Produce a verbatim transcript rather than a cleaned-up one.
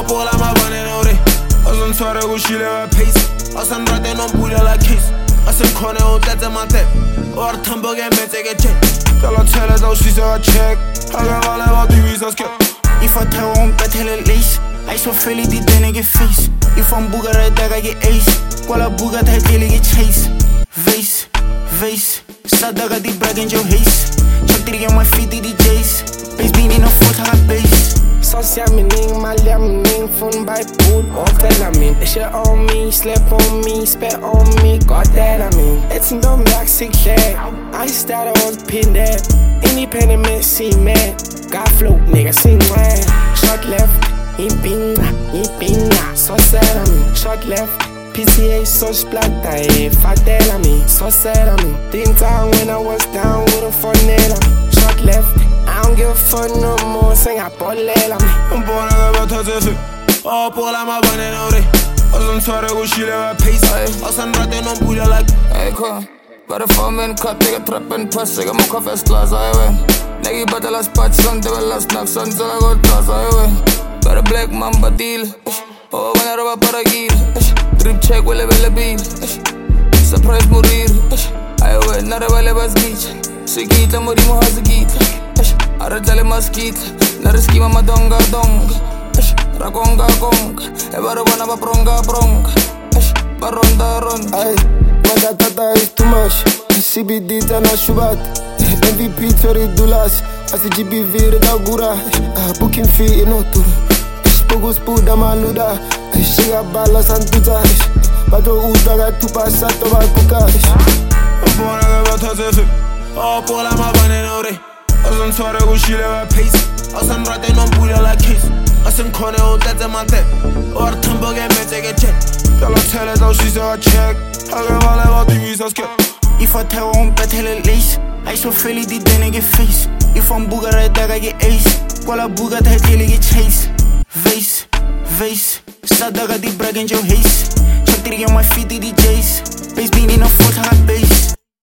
Opola mabane nore Azantware kushile wa pace Asanrate nombula la case Asenkhone utlethe mathe Or thambo ke metse ke check Kala tshele da ushise wa check Hake vale va divisa skep If I tell on petele lace I so feel it then get face If I'm booga right there I get ace Kwala booga tai clearly get chase Vase, vase Sadaga di brag in your haze Check the on my feet the D Js Bass being in a foot high bass Sauce yammening, mal yammening Phone by pool, off that I mean Shit on me, slip on me, spit on me God that I mean It's no Mexican shit I started on pin that Independent see man Got flow, nigga sing wine Shot left, in pinga, in pinga So sad I mean, shot left P T A so splatter, if I tell I mean So sad I mean Didn't time when I was down with a phonella Shot left I don't give a fuck no more, sing I polela me Mpona ka bathatse Opola mabane nore Azantware kushile wa pace Asanrate nombula la Hey, cool. But if I'm in cut, take a trap and pass, take a mocha first class, I win. Negi battle as patch, son, they will last knock, son, so I got toss, I win. Got a black mamba deal. Oh, when I rub a paragil. Drip check, will have a bill. Surprise, Murir. I win, not a valley bus beach. Sigita, Murimo has a git. Arajale Maskit, Nariskima Madonga Dong. Ragonga Gong. Ever one of a pronga prong. Baronda Ron. Ay, Madatata is too much C B D tana shubat M V P tori dulas As G B V reda gura Booking fee inotu Spogu spuda maluda Shiga bala santuta Bato utaga tupa sato bakuka Mpona ka bathatse Opola mabane nore Azantware kushile wa pace Asanrate nombula la case Asenkhone utlethe mathe Or thambo ke metse ke check Kala tshele da ushise wa check Hake vale va divisa skep If I tell on petele lace I so feel it then get face If I'm booga right there I get ace Kwala booga tai clearly get chase Vase, vase Sadaga di brag in your haze Check the on my feet the D Js Bass being in a foot high bass